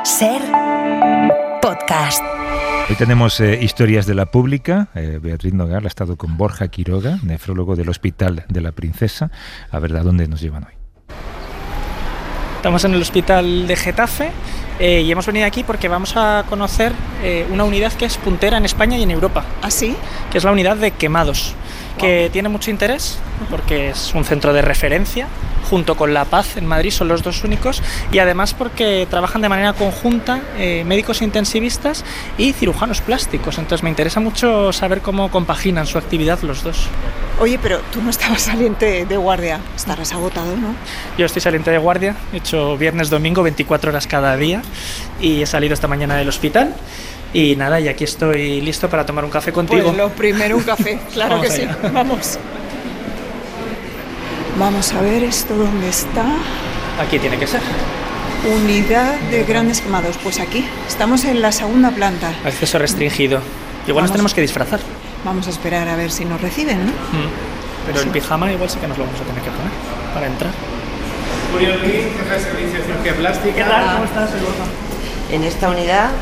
SER Podcast. Hoy tenemos historias de la pública. Beatriz Nogal ha estado con Borja Quiroga, nefrólogo del Hospital de la Princesa. A ver, ¿a dónde nos llevan hoy? Estamos en el Hospital de Getafe y hemos venido aquí porque vamos a conocer una unidad que es puntera en España y en Europa. ¿Ah, sí? Que es la unidad de quemados, que tiene mucho interés porque es un centro de referencia, junto con La Paz en Madrid, son los dos únicos, y además porque trabajan de manera conjunta médicos intensivistas y cirujanos plásticos. Entonces me interesa mucho saber cómo compaginan su actividad los dos. Oye, pero tú no estabas saliente de guardia, estarás agotado, ¿no? Yo estoy saliente de guardia, he hecho viernes, domingo, 24 horas cada día, y he salido esta mañana del hospital. Y nada, y aquí estoy listo para tomar un café contigo. Pues lo primero, un café, claro. Vamos que allá. Sí, vamos. Vamos a ver esto dónde está. Aquí tiene que ser. Unidad de grandes quemados, pues aquí. Estamos en la segunda planta. Acceso restringido. Igual nos tenemos que disfrazar. Vamos a esperar a ver si nos reciben, ¿no? Pero sí. El pijama igual sí que nos lo vamos a tener que poner para entrar. Julio Luis, jefe de servicio de cirugía plástica. ¿Qué tal? ¿Cómo estás? Soy Borja. En esta unidad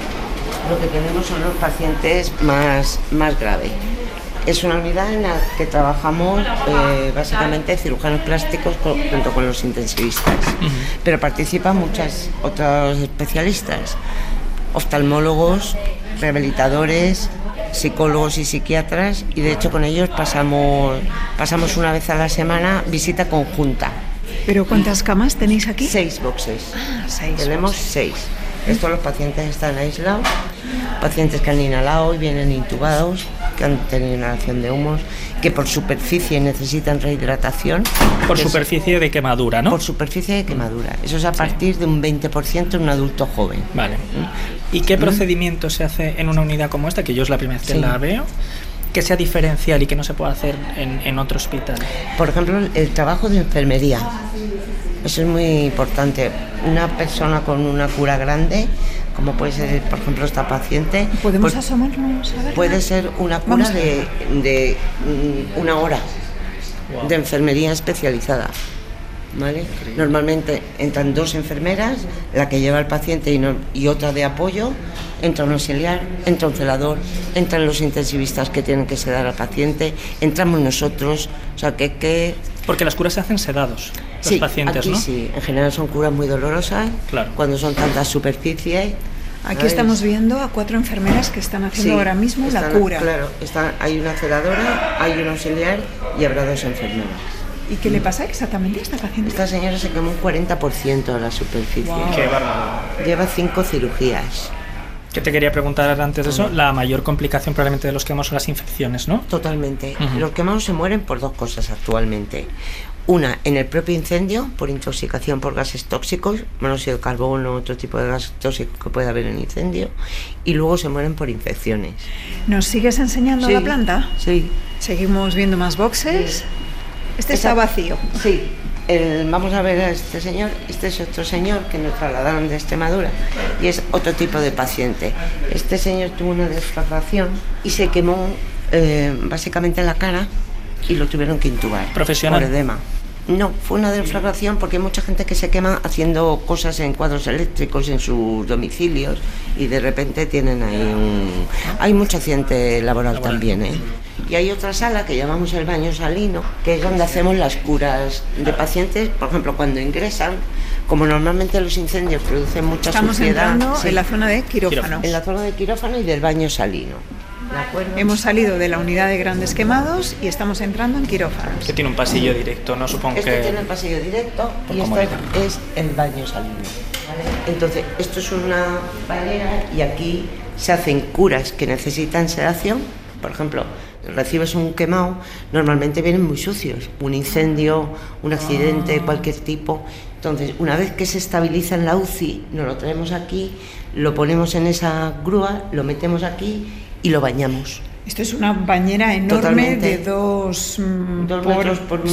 lo que tenemos son los pacientes más graves. Es una unidad en la que trabajamos básicamente cirujanos plásticos junto con los intensivistas, pero participan muchos otros especialistas, oftalmólogos, rehabilitadores, psicólogos y psiquiatras, y de hecho con ellos pasamos una vez a la semana visita conjunta. ¿Pero cuántas camas tenéis aquí? 6 boxes. Ah, 6. Tenemos 6. Estos los pacientes están aislados, pacientes que han inhalado y vienen intubados, que han tenido inhalación de humos, que por superficie necesitan rehidratación. Por superficie de quemadura, ¿no? Por superficie de quemadura. Eso es a partir de un 20% en un adulto joven. Vale. ¿Y qué procedimiento se hace en una unidad como esta, que yo es la primera vez que la veo, que sea diferencial y que no se pueda hacer en otro hospital? Por ejemplo, el trabajo de enfermería. Eso es muy importante. Una persona con una cura grande, como puede ser, por ejemplo, esta paciente... ¿Podemos asomarnos a ver? Puede ser una cura de una hora de enfermería especializada, ¿vale? Normalmente entran 2 enfermeras, la que lleva al paciente y otra de apoyo, entra un auxiliar, entra un celador, entran los intensivistas que tienen que sedar al paciente, entramos nosotros, o sea que... Porque las curas se hacen sedados, los pacientes, aquí, ¿no? Sí, en general son curas muy dolorosas, claro, cuando son tantas superficies. Aquí estamos viendo a 4 enfermeras que están haciendo ahora mismo la cura. Claro, hay una celadora, hay un auxiliar y habrá 2 enfermeras. ¿Y qué le pasa exactamente a esta paciente? Esta señora se quemó un 40% de la superficie. Wow. Qué bárbaro. Lleva 5 cirugías. Que te quería preguntar antes de eso, la mayor complicación probablemente de los quemados son las infecciones, ¿no? Totalmente. Los quemados se mueren por 2 cosas actualmente. Una, en el propio incendio, por intoxicación por gases tóxicos, monóxido de carbono, otro tipo de gas tóxico que puede haber en incendio, y luego se mueren por infecciones. ¿Nos sigues enseñando la planta? Sí. Seguimos viendo más boxes. Sí. Este está vacío. Sí. Vamos a ver a este señor. Este es otro señor que nos trasladaron de Extremadura y es otro tipo de paciente. Este señor tuvo una desfragmentación y se quemó básicamente en la cara y lo tuvieron que intubar. ¿Profesional? Por edema. No, fue una deflagración porque hay mucha gente que se quema haciendo cosas en cuadros eléctricos en sus domicilios y de repente tienen ahí Hay mucho accidente laboral también, ¿eh? Y hay otra sala que llamamos el baño salino, que es donde hacemos las curas de pacientes, por ejemplo, cuando ingresan, como normalmente los incendios producen mucha suciedad. Estamos entrando en la zona de quirófano. En la zona de quirófano y del baño salino. Hemos salido de la unidad de grandes quemados y estamos entrando en quirófanos. Que tiene un pasillo directo, ¿no? Supongo que... Tiene el pasillo directo y este es el baño salino, ¿vale? Entonces, esto es una bañera y aquí se hacen curas que necesitan sedación. Por ejemplo, recibes un quemado, normalmente vienen muy sucios, un incendio, un accidente, cualquier tipo. Entonces, una vez que se estabiliza en la UCI, nos lo traemos aquí, lo ponemos en esa grúa, lo metemos aquí y lo bañamos. Esto es una bañera enorme. Totalmente. De 2 metros por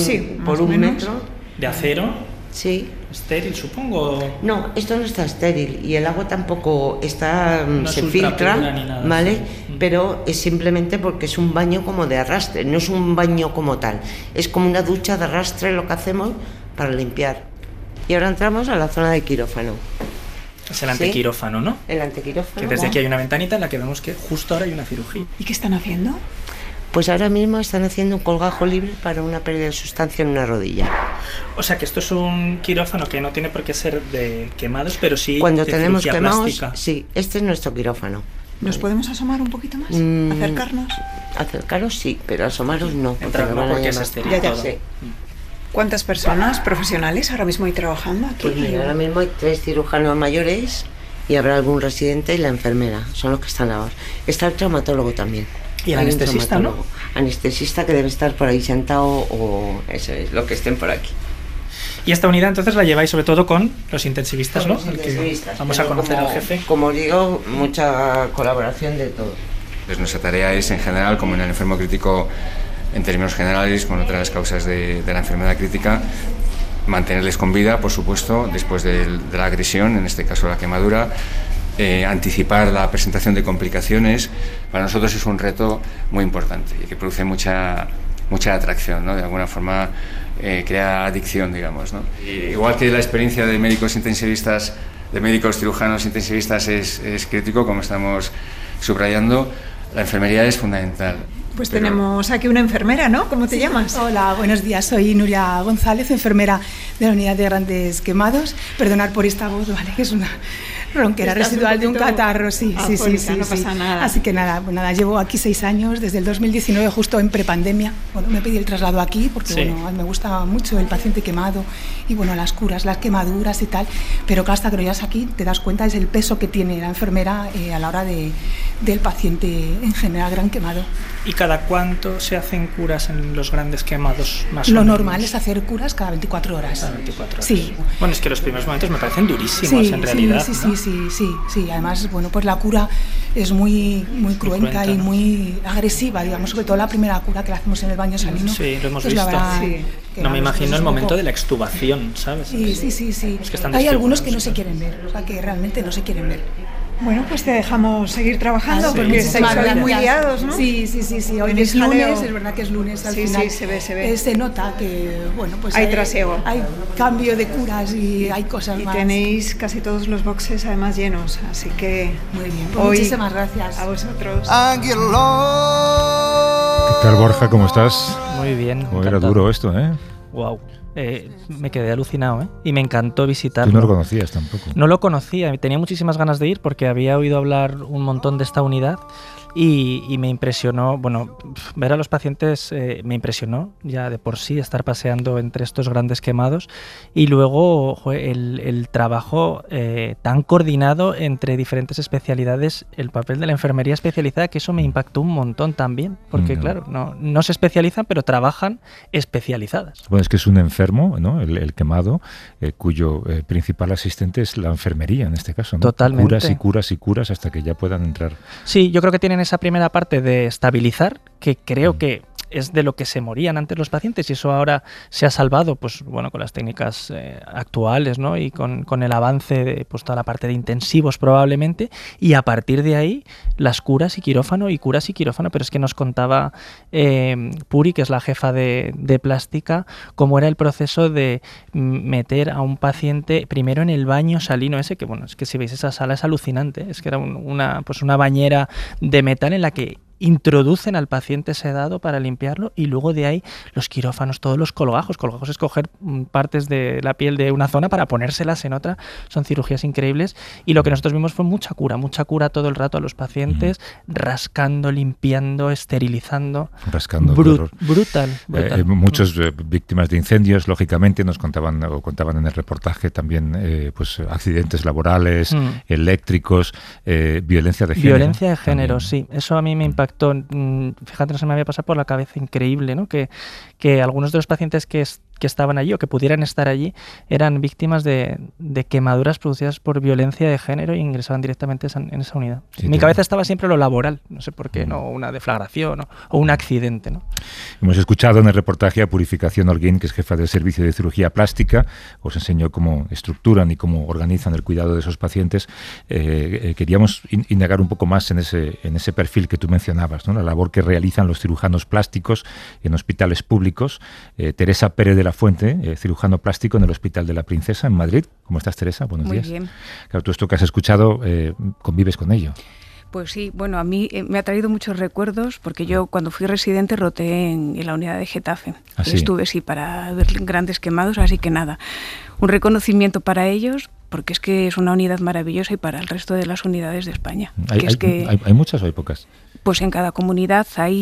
1 metro. ¿De acero? Sí. ¿Estéril, supongo? No, esto no está estéril y el agua tampoco está, no se filtra, nada, ¿vale? Sí. Pero es simplemente porque es un baño como de arrastre, no es un baño como tal, es como una ducha de arrastre lo que hacemos para limpiar. Y ahora entramos a la zona de quirófano. Es el antequirófano, ¿no? El antequirófano. Que desde aquí hay una ventanita en la que vemos que justo ahora hay una cirugía. ¿Y qué están haciendo? Pues ahora mismo están haciendo un colgajo libre para una pérdida de sustancia en una rodilla. O sea que esto es un quirófano que no tiene por qué ser de quemados, pero sí Cuando de tenemos cirugía quemados, plástica. sí, este es nuestro quirófano. ¿Nos podemos asomar un poquito más? ¿Acercarnos? Acercaros sí, pero asomaros no. Entrar no, porque es estéril Ya, todo. Sí. ¿Cuántas personas profesionales ahora mismo hay trabajando aquí? Pues mira, ahora mismo hay 3 cirujanos mayores y habrá algún residente y la enfermera. Son los que están ahora. Está el traumatólogo también. Y el Hay un anestesista, ¿no? traumatólogo. Anestesista que debe estar por ahí sentado o eso es, lo que estén por aquí. Y esta unidad entonces la lleváis sobre todo con los intensivistas, ¿no? Los Al que intensivistas, vamos a pero conocer como- al jefe. Como digo, mucha colaboración de todo. Pues nuestra tarea es, en general, como en el enfermo crítico, en términos generales, con otras causas de la enfermedad crítica, mantenerles con vida, por supuesto, después de la agresión, en este caso la quemadura, anticipar la presentación de complicaciones. Para nosotros es un reto muy importante y que produce mucha atracción, ¿no? De alguna forma crea adicción, digamos, ¿no? Y igual que la experiencia de médicos intensivistas, de médicos cirujanos intensivistas es crítico, como estamos subrayando, la enfermería es fundamental. Pues tenemos aquí una enfermera, ¿no? ¿Cómo te llamas? Hola, buenos días. Soy Nuria González, enfermera de la unidad de grandes quemados. Perdonad por esta voz, ¿vale? Que es una ronquera Estás residual un de un poquito catarro, sí. no pasa nada. Así que nada, pues nada, llevo aquí 6 años, desde el 2019, justo en prepandemia. Bueno, me pedí el traslado aquí porque Sí. bueno, me gusta mucho el paciente quemado y bueno, las curas, las quemaduras y tal. Pero que hasta que lo llevas aquí te das cuenta es el peso que tiene la enfermera a la hora del paciente en general gran quemado. ¿Y cada cuánto se hacen curas en los grandes quemados? Más Lo o menos? normal es hacer curas cada 24 horas. Cada 24 horas. Sí. Bueno, es que los primeros momentos me parecen durísimos en realidad. Sí. Además, bueno, pues la cura es muy cruenta y ¿no? muy agresiva, digamos, sobre todo la primera cura que la hacemos en el baño salino. Sí, lo hemos pues la visto. verdad Sí. que No me vamos, imagino pues el es un momento poco- de la extubación, ¿sabes? Sí. Es que están Hay algunos que no desfigurados, se ¿no? quieren ver, o sea, que realmente no se quieren ver. Bueno, pues te dejamos seguir trabajando Ah, sí, porque muchísimas estáis hoy muy gracias. liados, ¿no? Sí. Hoy Tenéis es lunes, jaleo. es verdad que es lunes al Sí, final. sí, se ve. Se nota que, bueno, pues Hay trasiego. Hay cambio de curas y hay cosas Y más. tenéis casi todos los boxes además llenos, así que Muy bien, pues hoy muchísimas gracias. a vosotros. ¿Qué tal, Borja? ¿Cómo estás? Muy bien. Como era duro esto, ¿eh? Wow. Me quedé alucinado, ¿eh? Y me encantó visitarlo. Tú no lo conocías tampoco. No lo conocía, tenía muchísimas ganas de ir porque había oído hablar un montón de esta unidad y me impresionó, bueno, ver a los pacientes me impresionó ya de por sí estar paseando entre estos grandes quemados y luego el trabajo tan coordinado entre diferentes especialidades, el papel de la enfermería especializada, que eso me impactó un montón también, porque claro, no se especializan pero trabajan especializadas. Bueno, es que es un enfermo, ¿no? El quemado, cuyo principal asistente es la enfermería en este caso, ¿no? Totalmente. Curas y curas hasta que ya puedan entrar. Sí, yo creo que tienen esa primera parte de estabilizar, que creo que es de lo que se morían antes los pacientes y eso ahora se ha salvado, pues bueno, con las técnicas actuales, ¿no? Y con el avance de pues toda la parte de intensivos probablemente, y a partir de ahí las curas y quirófano, pero es que nos contaba Puri, que es la jefa de plástica, cómo era el proceso de meter a un paciente primero en el baño salino ese, que bueno, es que si veis esa sala es alucinante, es que era una bañera de metal en la que introducen al paciente sedado para limpiarlo y luego de ahí los quirófanos, todos los colgajos es coger partes de la piel de una zona para ponérselas en otra, son cirugías increíbles y lo que nosotros vimos fue mucha cura todo el rato a los pacientes, rascando, limpiando, esterilizando. Rascando. Brutal. Muchas víctimas de incendios, lógicamente, nos contaban en el reportaje también pues accidentes laborales, eléctricos, violencia de género. Violencia de género, también. sí. Eso a mí me impactó. Fíjate, no se me había pasado por la cabeza, increíble, ¿no? Que algunos de los pacientes que estaban allí o que pudieran estar allí eran víctimas de quemaduras producidas por violencia de género e ingresaban directamente en esa unidad. Sí, en mi cabeza estaba siempre lo laboral, no sé por qué, no una deflagración o un accidente, ¿no? Hemos escuchado en el reportaje a Purificación Holguín, que es jefa del servicio de cirugía plástica, os enseñó cómo estructuran y cómo organizan el cuidado de esos pacientes. Queríamos indagar un poco más en ese perfil que tú mencionabas, ¿no? La labor que realizan los cirujanos plásticos en hospitales públicos. Teresa Pérez de la Fuente, cirujano plástico en el Hospital de la Princesa en Madrid. ¿Cómo estás, Teresa? Buenos días. Muy bien. Claro, tú esto que has escuchado, convives con ello. Pues sí, bueno, a mí me ha traído muchos recuerdos porque yo cuando fui residente roté en la unidad de Getafe. ¿Ah, sí? Estuve, sí, para ver grandes quemados, así que nada, un reconocimiento para ellos porque es que es una unidad maravillosa y para el resto de las unidades de España. ¿Hay muchas o hay pocas? Pues en cada comunidad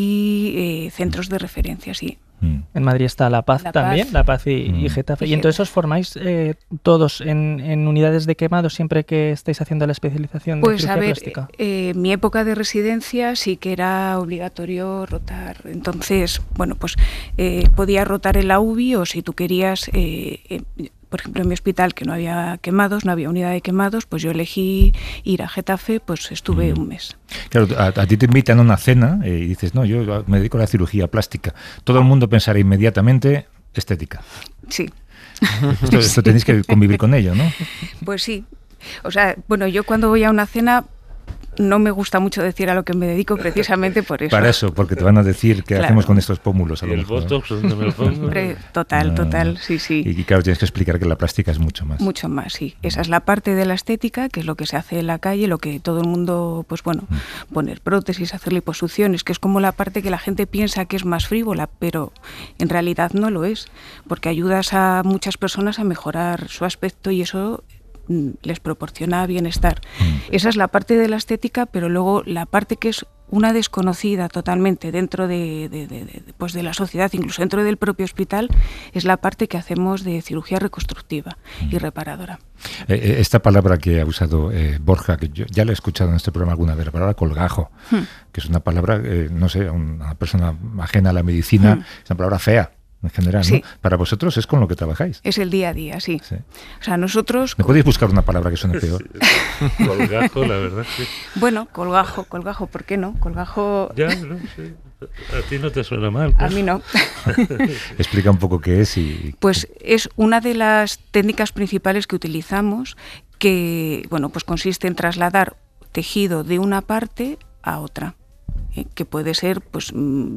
hay centros de referencia, sí. En Madrid está La Paz también, La Paz y Getafe. Y entonces os formáis todos en unidades de quemado siempre que estáis haciendo la especialización de cirugía plástica. Mi época de residencia sí que era obligatorio rotar. Entonces, bueno, pues podía rotar en la UBI o si tú querías... por ejemplo, en mi hospital, que no había quemados, no había unidad de quemados, pues yo elegí ir a Getafe, pues estuve un mes. Claro, a ti te invitan a una cena y dices, no, yo me dedico a la cirugía plástica. Todo el mundo pensará inmediatamente estética. Sí. Esto tenéis que convivir con ello, ¿no? Pues sí. O sea, bueno, yo cuando voy a una cena... No me gusta mucho decir a lo que me dedico precisamente por eso. Para eso, porque te van a decir qué hacemos con estos pómulos. A lo mejor, botox, ¿dónde me lo pongo? Total, sí. Y claro, tienes que explicar que la plástica es mucho más. Mucho más, sí. Esa es la parte de la estética, que es lo que se hace en la calle, lo que todo el mundo, pues bueno, poner prótesis, hacer liposucciones, que es como la parte que la gente piensa que es más frívola, pero en realidad no lo es, porque ayudas a muchas personas a mejorar su aspecto y eso... les proporciona bienestar. Esa es la parte de la estética, pero luego la parte que es una desconocida totalmente dentro de la sociedad, incluso dentro del propio hospital, es la parte que hacemos de cirugía reconstructiva y reparadora. Esta palabra que ha usado Borja, que yo ya la he escuchado en este programa alguna vez, la palabra colgajo, que es una palabra, no sé, a una persona ajena a la medicina, es una palabra fea. En general, sí. ¿no? Para vosotros es con lo que trabajáis. Es el día a día, sí. O sea, nosotros... ¿Me podéis buscar una palabra que suene peor? Colgajo, la verdad, sí. Bueno, colgajo, ¿por qué no? Colgajo... Ya, no sé. A ti no te suena mal, pues. A mí no. Explica un poco qué es y... Pues es una de las técnicas principales que utilizamos que, bueno, pues consiste en trasladar tejido de una parte a otra, que puede ser, pues...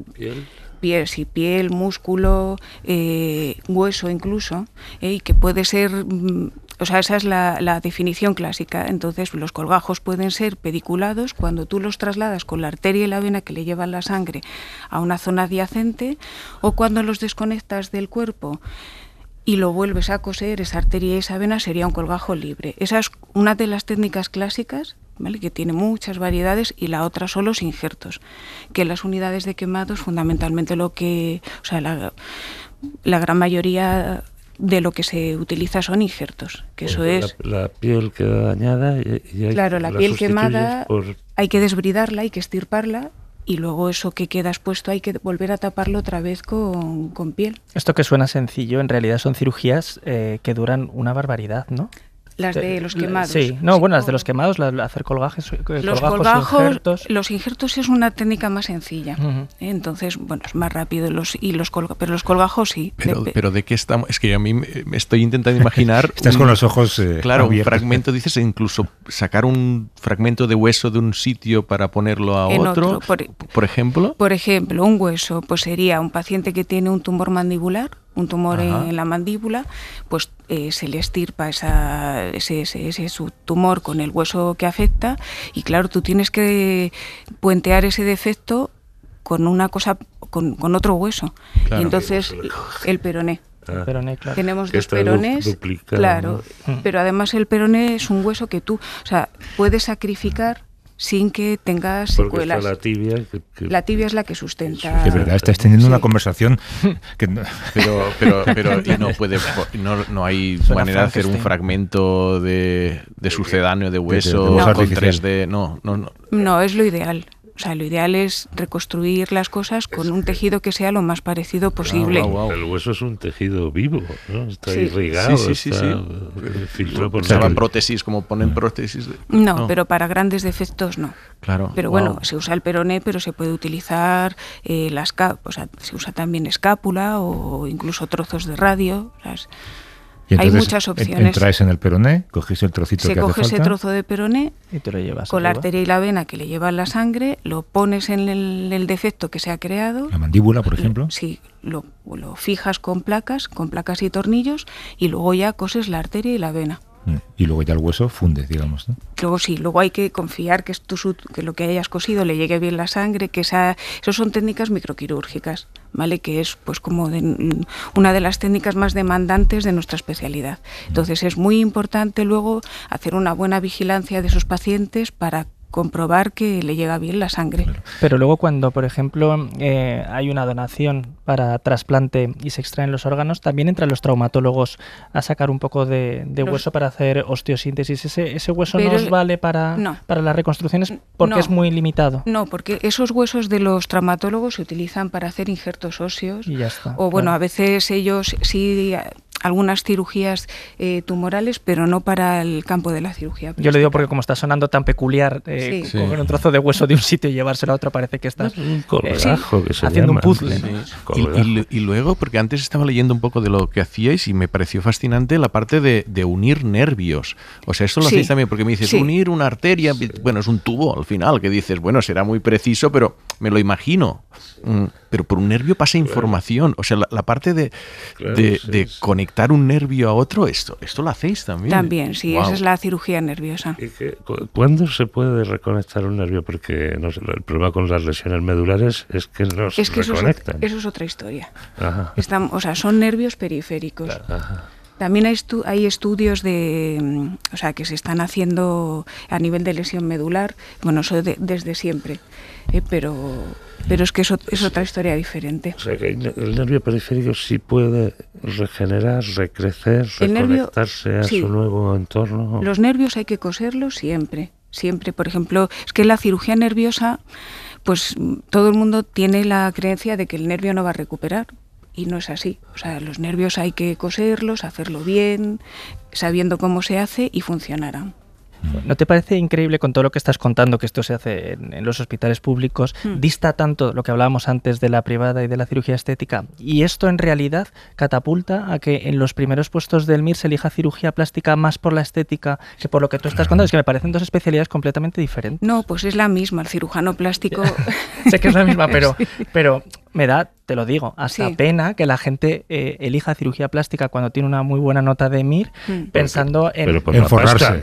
piel, músculo, hueso incluso, y que puede ser, o sea, esa es la definición clásica. Entonces, los colgajos pueden ser pediculados cuando tú los trasladas con la arteria y la vena que le llevan la sangre a una zona adyacente, o cuando los desconectas del cuerpo y lo vuelves a coser, esa arteria y esa vena sería un colgajo libre. Esa es una de las técnicas clásicas, ¿vale?, que tiene muchas variedades, y la otra son los injertos, que en las unidades de quemados fundamentalmente lo que, o sea, la gran mayoría de lo que se utiliza son injertos, que pues eso es... La piel queda dañada y hay, claro, la piel quemada hay que desbridarla, hay que estirparla, y luego eso que queda expuesto hay que volver a taparlo otra vez con piel. Esto que suena sencillo, en realidad son cirugías que duran una barbaridad, ¿no? Las de los quemados. Sí, no, sí, bueno, las de los quemados, hacer colgajes, los injertos es una técnica más sencilla. Entonces, bueno, es más rápido, pero los colgajos sí. Pero ¿de qué estamos? Es que a mí me estoy intentando imaginar... Estás con los ojos claro, abiertos. Un fragmento, dices, incluso sacar un fragmento de hueso de un sitio para ponerlo a otro, por ejemplo. Por ejemplo, un hueso, pues sería un paciente que tiene un tumor mandibular, un tumor en la mandíbula, pues se le estirpa ese su tumor con el hueso que afecta, y claro, tú tienes que puentear ese defecto con una cosa, con otro hueso. Claro, y entonces el peroné. Peroné, claro. Tenemos dos perones, claro, ¿no? Pero además el peroné es un hueso que tú, o sea, puedes sacrificar sin que tengas secuelas. Está la tibia. La tibia es la que sustenta. Es verdad, estás teniendo una conversación que pero y no hay manera de hacer un fragmento de sucedáneo de hueso con 3D. No, es lo ideal. O sea, lo ideal es reconstruir las cosas con un tejido que sea lo más parecido posible. El hueso es un tejido vivo, ¿no? Está irrigado, sí. Filtrado por la prótesis, como ponen prótesis. No, pero para grandes defectos no. Claro. Pero bueno, se usa el peroné, pero se puede utilizar se usa también escápula o incluso trozos de radio. Y entonces, hay muchas opciones. Entráis en el peroné, cogéis el trocito que hace falta. Se coge ese trozo de peroné y te lo llevas con la arteria y la vena que le llevan la sangre, lo pones en el defecto que se ha creado. La mandíbula, por ejemplo. Sí, lo fijas con placas y tornillos y luego ya coses la arteria y la vena. Y luego ya el hueso funde, digamos, ¿no? Luego hay que confiar que lo que hayas cosido le llegue bien la sangre, eso son técnicas microquirúrgicas, ¿vale? Que es pues como una de las técnicas más demandantes de nuestra especialidad. Entonces es muy importante luego hacer una buena vigilancia de esos pacientes para comprobar que le llega bien la sangre. Pero luego cuando, por ejemplo, hay una donación para trasplante y se extraen los órganos, también entran los traumatólogos a sacar un poco de hueso para hacer osteosíntesis. ¿Ese hueso no os vale para las reconstrucciones porque es muy limitado? No, porque esos huesos de los traumatólogos se utilizan para hacer injertos óseos. Y ya está. O bueno, a veces ellos sí... algunas cirugías tumorales, pero no para el campo de la cirugía plástica. Yo le digo porque como está sonando tan peculiar, coger un trozo de hueso de un sitio y llevárselo a otro, parece que estás un colgajo que se haciendo llama, un puzzle. Y luego, porque antes estaba leyendo un poco de lo que hacíais y me pareció fascinante la parte de unir nervios. O sea, esto lo hacéis también, porque me dices, unir una arteria, bueno, es un tubo al final, que dices, bueno, será muy preciso, pero me lo imagino. Pero por un nervio pasa información. O sea, la parte de conectar un nervio a otro, esto lo hacéis también. También, sí, esa es la cirugía nerviosa. ¿Cuándo se puede reconectar un nervio? Porque no sé, el problema con las lesiones medulares es que no se reconectan. Eso es otra historia. Ajá. Son nervios periféricos. Ajá. También hay estudios que se están haciendo a nivel de lesión medular, bueno, eso desde siempre, pero es que es otra historia diferente. O sea, que el nervio periférico sí puede regenerar, recrecer, reconectarse a su nuevo entorno. Los nervios hay que coserlos siempre. Por ejemplo, es que la cirugía nerviosa, pues todo el mundo tiene la creencia de que el nervio no va a recuperar. Y no es así. O sea, los nervios hay que coserlos, hacerlo bien, sabiendo cómo se hace y funcionarán. ¿No te parece increíble con todo lo que estás contando que esto se hace en los hospitales públicos? Dista tanto lo que hablábamos antes de la privada y de la cirugía estética. Y esto en realidad catapulta a que en los primeros puestos del MIR se elija cirugía plástica más por la estética que por lo que tú estás contando. Es que me parecen dos especialidades completamente diferentes. No, pues es la misma. El cirujano plástico... Sé que es la misma, pero me da, te lo digo, hasta pena que la gente elija cirugía plástica cuando tiene una muy buena nota de MIR pensando en forrarse.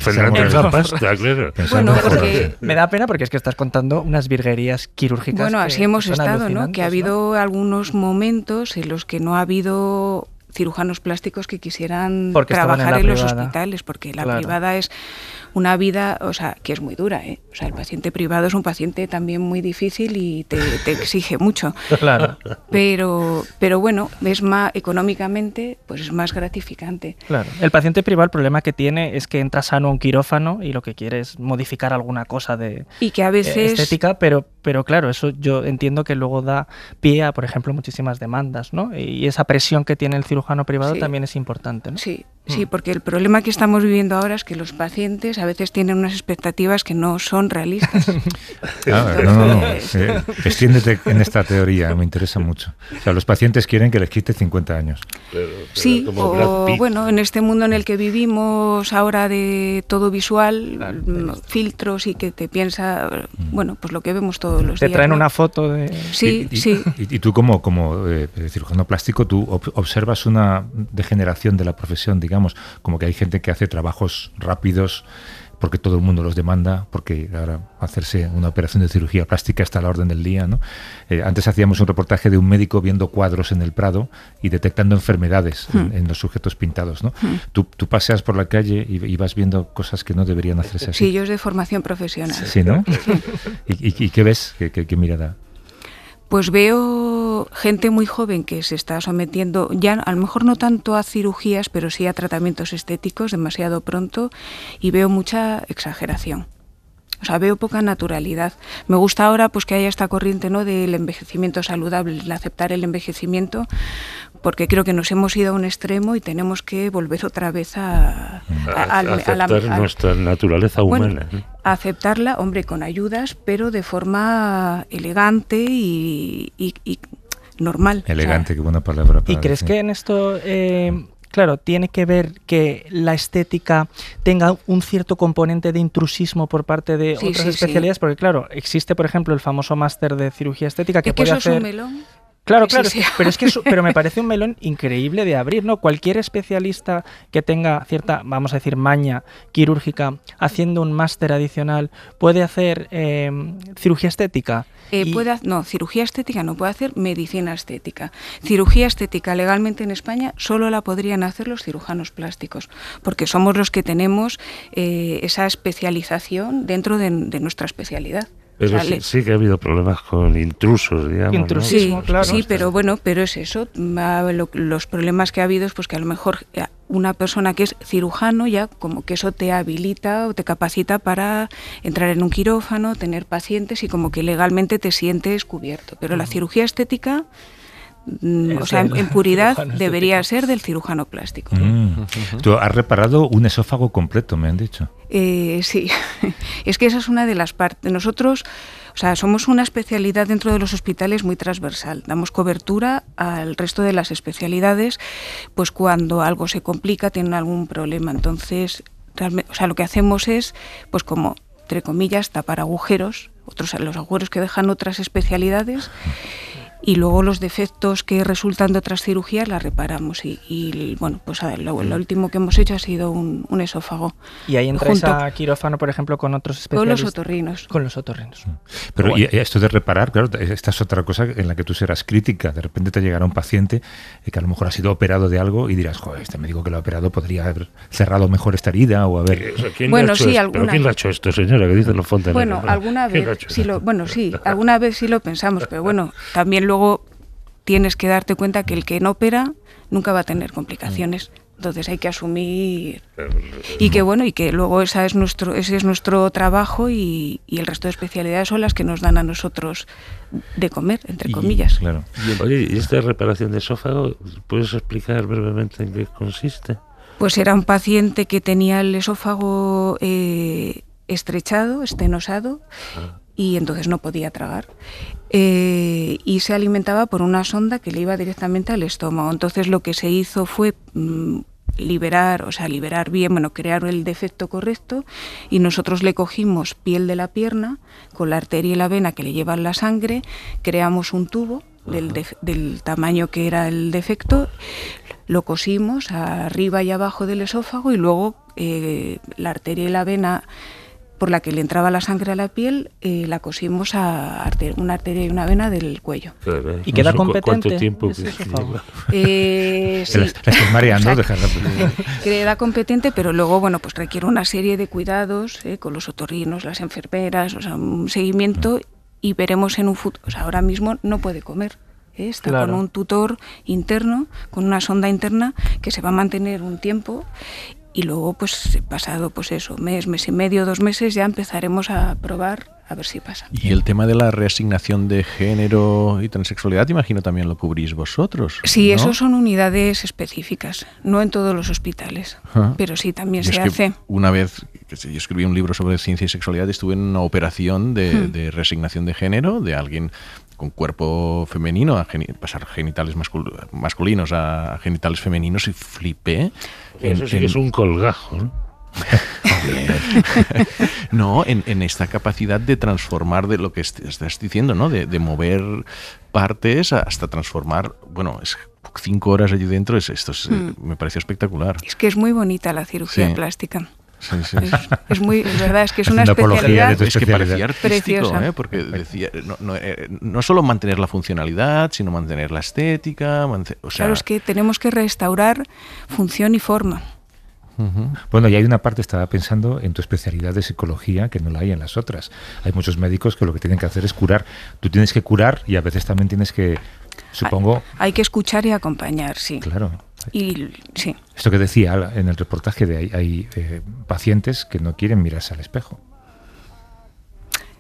Claro. Bueno, porque me da pena porque es que estás contando unas virguerías quirúrgicas. Bueno, así hemos estado, ¿no? Que ha habido algunos momentos en los que no ha habido cirujanos plásticos que quisieran trabajar en los hospitales, porque la privada es una vida, o sea, que es muy dura, ¿eh? O sea, el paciente privado es un paciente también muy difícil y te exige mucho. Claro. Pero bueno, es más económicamente, pues es más gratificante. Claro. El paciente privado, el problema que tiene es que entra sano a un quirófano y lo que quiere es modificar alguna cosa de y que a veces estética, pero claro, eso yo entiendo que luego da pie a, por ejemplo, muchísimas demandas, ¿no? Y esa presión que tiene el cirujano privado también es importante, ¿no? Sí, porque el problema que estamos viviendo ahora es que los pacientes a veces tienen unas expectativas que no son realistas. Extiéndete en esta teoría, me interesa mucho. O sea, los pacientes quieren que les quite 50 años. Pero sí, o bueno, en este mundo en el que vivimos ahora de todo visual, filtros y que te piensa, bueno, pues lo que vemos todos los días. Te traen una foto de... Sí. Y tú como cirujano plástico, tú observas una degeneración de la profesión, digamos, como que hay gente que hace trabajos rápidos porque todo el mundo los demanda, porque ahora hacerse una operación de cirugía plástica está a la orden del día, ¿no? Antes hacíamos un reportaje de un médico viendo cuadros en el Prado y detectando enfermedades en los sujetos pintados, ¿no? Tú paseas por la calle y vas viendo cosas que no deberían hacerse así. Sí, yo es de formación profesional. Sí, ¿no? ¿Y qué ves? ¿Qué mirada? Pues veo gente muy joven que se está sometiendo, ya a lo mejor no tanto a cirugías, pero sí a tratamientos estéticos demasiado pronto, y veo mucha exageración. O sea, veo poca naturalidad. Me gusta ahora pues que haya esta corriente, ¿no?, del envejecimiento saludable, el aceptar el envejecimiento, porque creo que nos hemos ido a un extremo y tenemos que volver otra vez a nuestra naturaleza humana. Bueno, aceptarla, hombre, con ayudas, pero de forma elegante y normal. Elegante, qué buena palabra. ¿Y crees que en esto claro, tiene que ver que la estética tenga un cierto componente de intrusismo por parte de otras especialidades, porque claro, existe por ejemplo el famoso máster de cirugía estética que puede hacer... ¿Es un melón? Claro, pero me parece un melón increíble de abrir, ¿no? Cualquier especialista que tenga cierta, vamos a decir, maña quirúrgica, haciendo un máster adicional, puede hacer cirugía estética. Cirugía estética no, puede hacer medicina estética. Cirugía estética legalmente en España solo la podrían hacer los cirujanos plásticos, porque somos los que tenemos esa especialización dentro de nuestra especialidad. Pero sí que ha habido problemas con intrusos, digamos. Intrusismo, ¿no? Claro. Sí, pero bueno, pero es eso. Los problemas que ha habido es pues que a lo mejor una persona que es cirujano ya como que eso te habilita o te capacita para entrar en un quirófano, tener pacientes y como que legalmente te sientes cubierto. Pero la cirugía estética... en puridad debería ser del cirujano plástico. Tú has reparado un esófago completo, me han dicho. Sí, es que esa es una de las partes. Nosotros, somos una especialidad dentro de los hospitales muy transversal. Damos cobertura al resto de las especialidades, pues cuando algo se complica, tienen algún problema. Entonces, lo que hacemos es, pues como, entre comillas, tapar agujeros, los agujeros que dejan otras especialidades. Y luego los defectos que resultan de otras cirugías las reparamos y bueno, pues lo último que hemos hecho ha sido un esófago. ¿Y ahí entráis a quirófano, por ejemplo, con otros especialistas? Con los otorrinos. Con los otorrinos. Pero bueno. Y esto de reparar, claro, esta es otra cosa en la que tú serás crítica. De repente te llegará un paciente que a lo mejor ha sido operado de algo y dirás, joder, este médico que lo ha operado podría haber cerrado mejor esta herida o haber... ¿Quién lo ha hecho esto, señora? Que dicen los fontaneros. Bueno, alguna vez alguna vez sí lo pensamos, pero bueno, también luego tienes que darte cuenta que el que no opera nunca va a tener complicaciones. Entonces hay que asumir y que luego ese es nuestro trabajo y el resto de especialidades son las que nos dan a nosotros de comer, entre comillas. Claro. Oye, ¿y esta reparación de esófago, puedes explicar brevemente en qué consiste? Pues era un paciente que tenía el esófago estrechado, estenosado, y entonces no podía tragar. Y se alimentaba por una sonda que le iba directamente al estómago. Entonces lo que se hizo fue liberar bien, crear el defecto correcto, y nosotros le cogimos piel de la pierna con la arteria y la vena que le llevan la sangre, creamos un tubo del tamaño que era el defecto, lo cosimos arriba y abajo del esófago y luego la arteria y la vena por la que le entraba la sangre a la piel, la cosimos a una arteria y una vena del cuello. ¿Y queda competente? ¿Cuánto tiempo? Sí. La estás mareando, dejarla. Queda competente, pero luego, pues requiere una serie de cuidados con los otorrinos, las enfermeras, un seguimiento, y veremos en un futuro. Ahora mismo no puede comer. Está con un tutor interno, con una sonda interna que se va a mantener un tiempo. Y luego, pasado, mes y medio, 2 meses, ya empezaremos a probar a ver si pasa. Y el tema de la reasignación de género y transexualidad, imagino también lo cubrís vosotros. Sí, ¿no? Eso son unidades específicas, no en todos los hospitales, pero sí también se hace. Una vez que yo escribí un libro sobre ciencia y sexualidad, estuve en una operación de reasignación de género de alguien con cuerpo femenino, pasar genitales masculinos a genitales femeninos, y flipé. Eso sí que es un colgajo, ¿no? No, en esta capacidad de transformar, de lo que estás diciendo, ¿no? De mover partes hasta transformar. Es 5 horas allí dentro, me pareció espectacular. Es que es muy bonita la cirugía plástica. Sí. Es verdad, es que es una especialidad. Es que parecía artístico, preciosa. Porque decía, no solo mantener la funcionalidad, sino mantener la estética. Claro, es que tenemos que restaurar función y forma. Bueno, y hay una parte, estaba pensando en tu especialidad de psicología, que no la hay en las otras. Hay muchos médicos que lo que tienen que hacer es curar. Tú tienes que curar y a veces también tienes que, supongo... Hay que escuchar y acompañar, sí. Claro. Y sí. Esto que decía en el reportaje, hay pacientes que no quieren mirarse al espejo.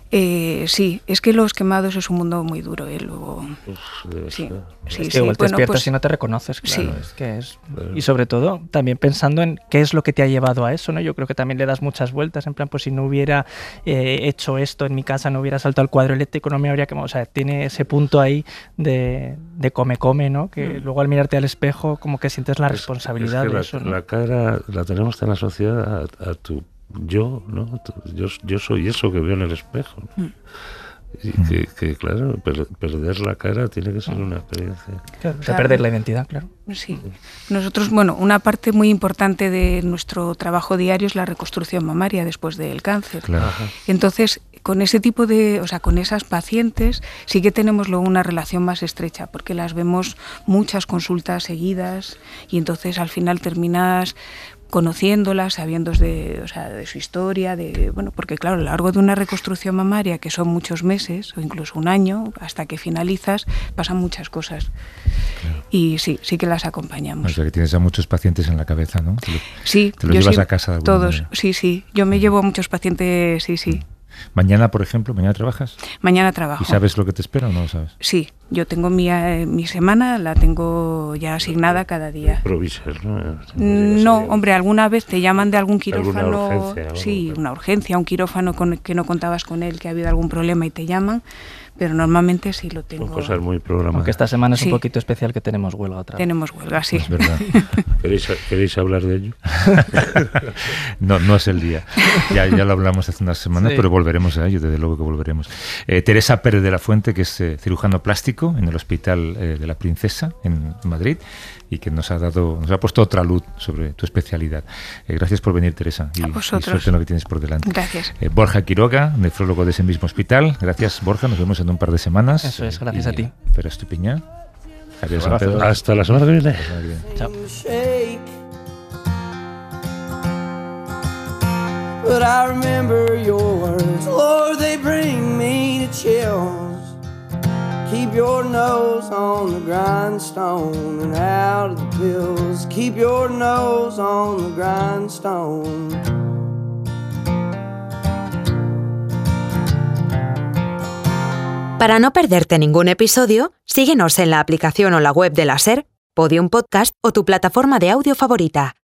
Sí, es que los quemados es un mundo muy duro, luego... Sí, te despiertas y no te reconoces, claro. Sí. Es que es... Y sobre todo, también pensando en qué es lo que te ha llevado a eso, ¿no? Yo creo que también le das muchas vueltas, en plan, pues si no hubiera hecho esto en mi casa, no hubiera saltado al cuadro eléctrico, no me habría quemado. O sea, tiene ese punto ahí de come, ¿no? Que luego al mirarte al espejo como que sientes la responsabilidad de eso, ¿no? La cara la tenemos tan asociada a tu yo, ¿no? Yo soy eso que veo en el espejo, ¿no? Y que claro, perder la cara tiene que ser una experiencia. Claro, perder la identidad, claro. Sí. Nosotros, una parte muy importante de nuestro trabajo diario es la reconstrucción mamaria después del cáncer. Claro. Entonces, con ese tipo de, con esas pacientes sí que tenemos luego una relación más estrecha, porque las vemos muchas consultas seguidas y entonces al final terminas conociéndolas, sabiendo de su historia, porque claro, a lo largo de una reconstrucción mamaria, que son muchos meses o incluso un año, hasta que finalizas, pasan muchas cosas. Claro. Y sí que las acompañamos. O sea, que tienes a muchos pacientes en la cabeza, ¿no? Sí. Te los llevas a casa de alguna todos, manera. Sí. Yo me llevo a muchos pacientes, sí. Mañana, por ejemplo, ¿mañana trabajas? Mañana trabajo. ¿Y sabes lo que te espera o no lo sabes? Sí, yo tengo mi semana, la tengo ya asignada cada día. Improvisas, ¿no? No, hombre, alguna vez te llaman de algún quirófano, una urgencia, un quirófano que no contabas con él, que ha habido algún problema y te llaman, pero normalmente sí lo tengo. Son cosas muy programadas. Aunque esta semana es un poquito especial que tenemos huelga otra vez. Tenemos huelga, sí. Es verdad. ¿Queréis hablar de ello? No es el día. Ya lo hablamos hace unas semanas, pero volveremos a ello, desde luego que volveremos. Teresa Pérez de la Fuente, que es cirujano plástico en el Hospital de la Princesa en Madrid y que nos ha puesto otra luz sobre tu especialidad. Gracias por venir, Teresa, y suerte en lo que tienes por delante. Gracias. Borja Quiroga, nefrólogo de ese mismo hospital. Gracias, Borja, nos vemos en un par de semanas. Eso es, gracias a ti. Pere Estupiñán. Javier San Pedro. Hasta la semana que viene. Chao. But I remember your words, Lord, they bring me to chills. Keep your nose on the grindstone and out of the pills. Keep your nose on the grindstone. Para no perderte ningún episodio, síguenos en la aplicación o la web de la SER, Podium Podcast o tu plataforma de audio favorita.